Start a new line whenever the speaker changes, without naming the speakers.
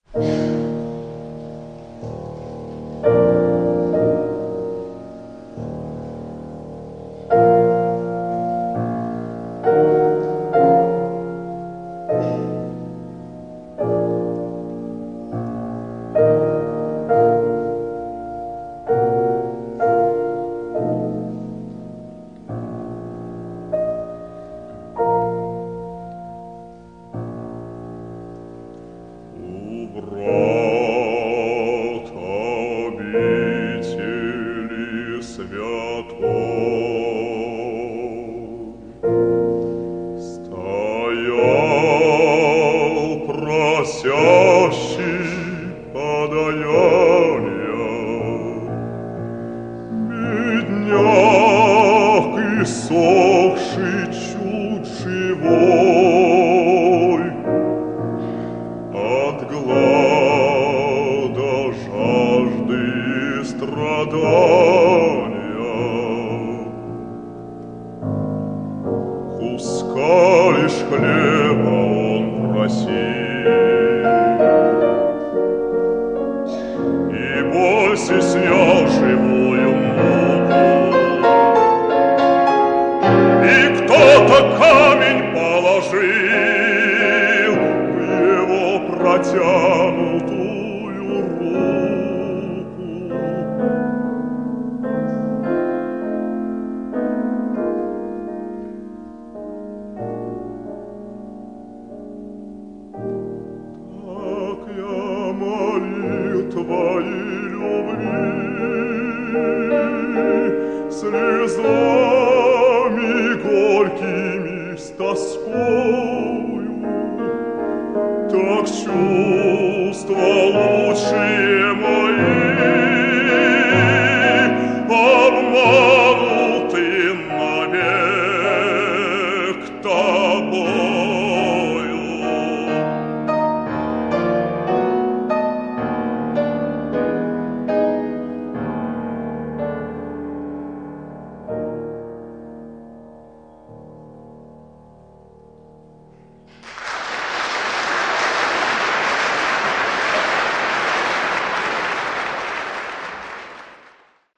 Врат обители святой стоял просящий подаяния бедняк, иссохший чуть живой от глада, жажды и страдания. Куска лишь хлеба он просил, и боль стеснял живую муку. И кто-то камень положил в его протянутую руку. Так я молил твоей любви слезами горькими с тоскою, так чудо